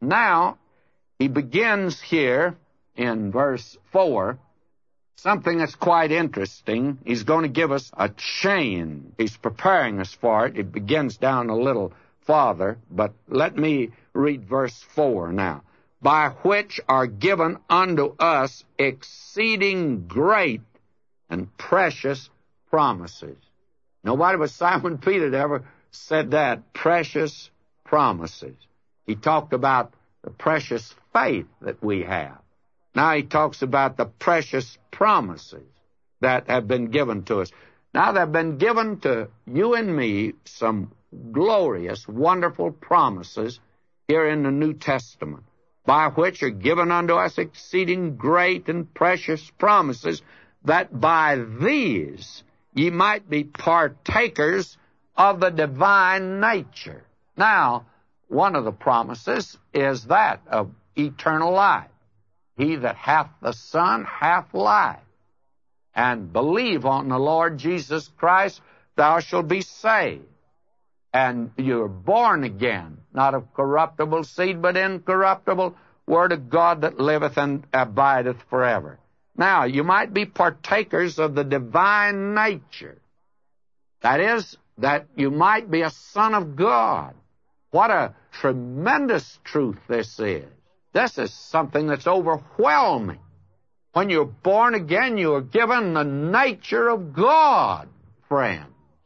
Now, he begins here in verse 4, something that's quite interesting. He's going to give us a chain. He's preparing us for it. It begins down a little farther, but let me read verse 4 now. By which are given unto us exceeding great and precious promises. Nobody but Simon Peter had ever said that, precious promises. He talked about the precious faith that we have. Now he talks about the precious promises that have been given to us. Now they've been given to you and me some glorious, wonderful promises here in the New Testament, by which are given unto us exceeding great and precious promises, that by these ye might be partakers of the divine nature. Now, one of the promises is that of eternal life. He that hath the Son hath life. And believe on the Lord Jesus Christ, thou shalt be saved. And you're born again, not of corruptible seed, but incorruptible, Word of God that liveth and abideth forever. Now, you might be partakers of the divine nature. That is, that you might be a son of God. What a tremendous truth this is. This is something that's overwhelming. When you're born again, you are given the nature of God, friends.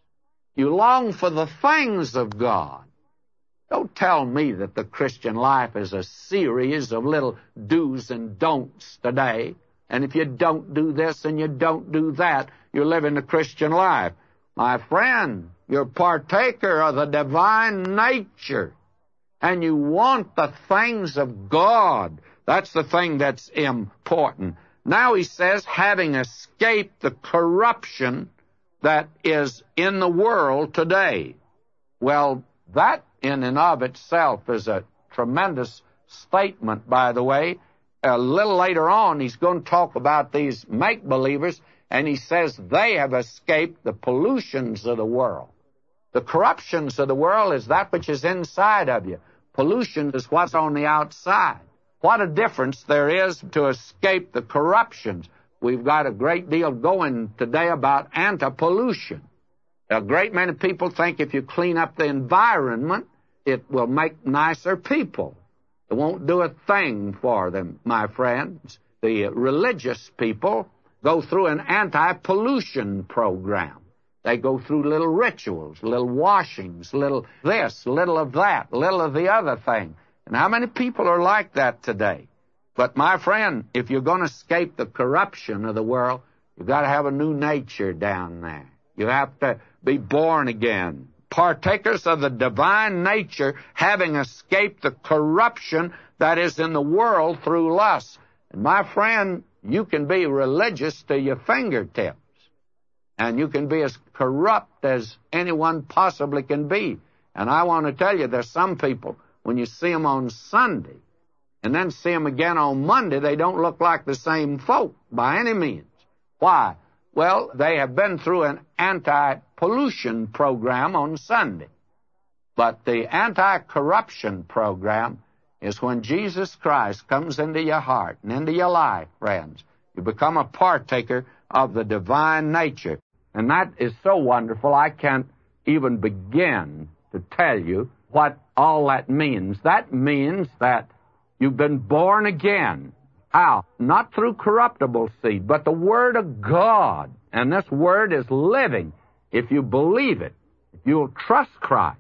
You long for the things of God. Don't tell me that the Christian life is a series of little do's and don'ts today. And if you don't do this and you don't do that, you're living the Christian life. My friend, you're partaker of the divine nature. And you want the things of God. That's the thing that's important. Now he says, having escaped the corruption that is in the world today. Well, that in and of itself is a tremendous statement, by the way. A little later on, he's going to talk about these make-believers, and he says they have escaped the pollutions of the world. The corruptions of the world is that which is inside of you. Pollution is what's on the outside. What a difference there is to escape the corruptions. We've got a great deal going today about anti-pollution. A great many people think if you clean up the environment, it will make nicer people. It won't do a thing for them, my friends. The religious people go through an anti-pollution program. They go through little rituals, little washings, little this, little of that, little of the other thing. And how many people are like that today? But, my friend, if you're going to escape the corruption of the world, you've got to have a new nature down there. You have to be born again. Partakers of the divine nature, having escaped the corruption that is in the world through lust. And, my friend, you can be religious to your fingertips. And you can be as corrupt as anyone possibly can be. And I want to tell you, there's some people, when you see them on Sunday, and then see them again on Monday, they don't look like the same folk by any means. Why? Well, they have been through an anti-pollution program on Sunday. But the anti-corruption program is when Jesus Christ comes into your heart and into your life, friends. You become a partaker of the divine nature. And that is so wonderful, I can't even begin to tell you what all that means. That means that you've been born again. How? Not through corruptible seed, but the Word of God. And this Word is living. If you believe it, if you'll trust Christ,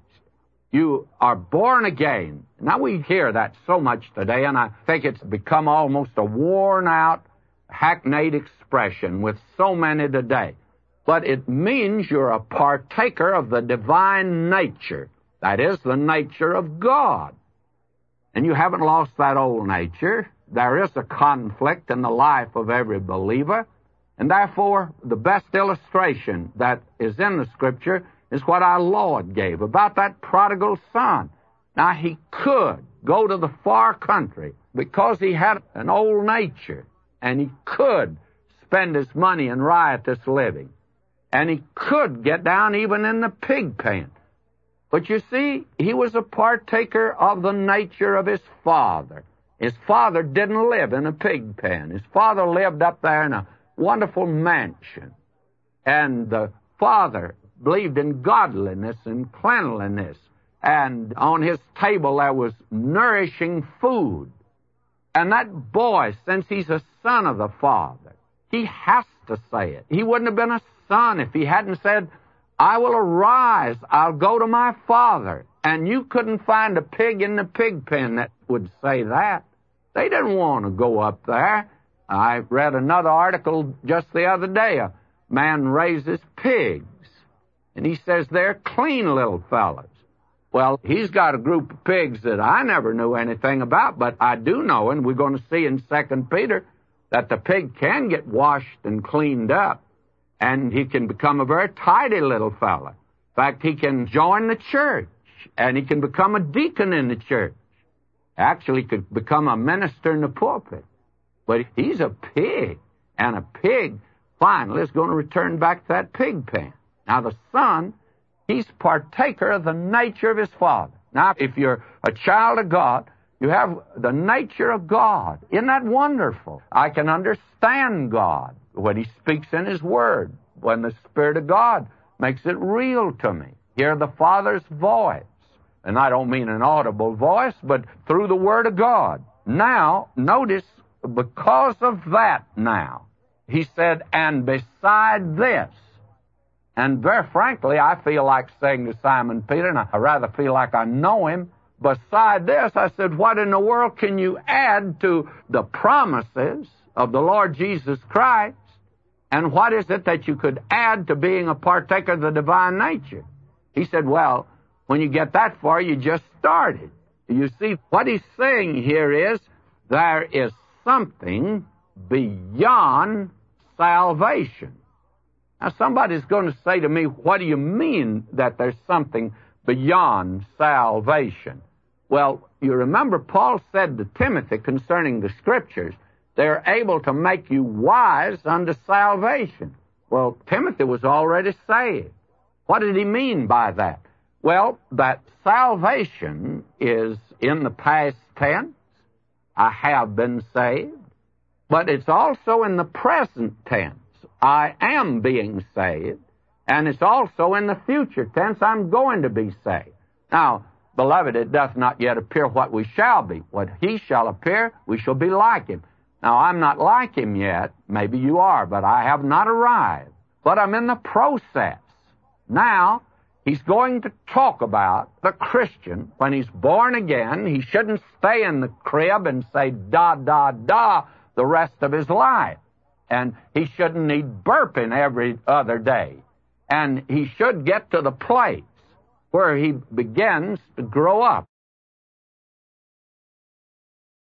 you are born again. Now we hear that so much today, and I think it's become almost a worn-out, hackneyed expression with so many today. But it means you're a partaker of the divine nature. That is, the nature of God. And you haven't lost that old nature. There is a conflict in the life of every believer. And therefore, the best illustration that is in the Scripture is what our Lord gave about that prodigal son. Now, he could go to the far country because he had an old nature, and he could spend his money in riotous living. And he could get down even in the pig pen. But you see, he was a partaker of the nature of his father. His father didn't live in a pig pen. His father lived up there in a wonderful mansion. And the father believed in godliness and cleanliness. And on his table there was nourishing food. And that boy, since he's a son of the father, he has to say it. He wouldn't have been a son if he hadn't said, I will arise, I'll go to my father. And you couldn't find a pig in the pig pen that would say that. They didn't want to go up there. I read another article just the other day. A man raises pigs, and he says they're clean little fellas. Well, he's got a group of pigs that I never knew anything about, but I do know, and we're going to see in 2 Peter, that the pig can get washed and cleaned up, and he can become a very tidy little fella. In fact, he can join the church, and he can become a deacon in the church. Actually, could become a minister in the pulpit. But he's a pig, and a pig finally is going to return back to that pig pen. Now, the son, he's partaker of the nature of his father. Now, if you're a child of God, you have the nature of God. Isn't that wonderful? I can understand God when he speaks in his word, when the Spirit of God makes it real to me. Hear the Father's voice. And I don't mean an audible voice, but through the Word of God. Now, notice, because of that now, he said, and beside this, and very frankly, I feel like saying to Simon Peter, and I rather feel like I know him, beside this, I said, what in the world can you add to the promises of the Lord Jesus Christ? And what is it that you could add to being a partaker of the divine nature? He said, well, when you get that far, you just started. You see, what he's saying here is there is something beyond salvation. Now, somebody's going to say to me, what do you mean that there's something beyond salvation? Well, you remember Paul said to Timothy concerning the Scriptures, they're able to make you wise unto salvation. Well, Timothy was already saved. What did he mean by that? Well, that salvation is in the past tense. I have been saved. But it's also in the present tense. I am being saved. And it's also in the future tense. I'm going to be saved. Now, beloved, it doth not yet appear what we shall be. What he shall appear, we shall be like him. Now, I'm not like him yet. Maybe you are, but I have not arrived. But I'm in the process. Now, he's going to talk about the Christian. When he's born again, he shouldn't stay in the crib and say, da, da, da, the rest of his life. And he shouldn't need burping every other day. And he should get to the place where he begins to grow up.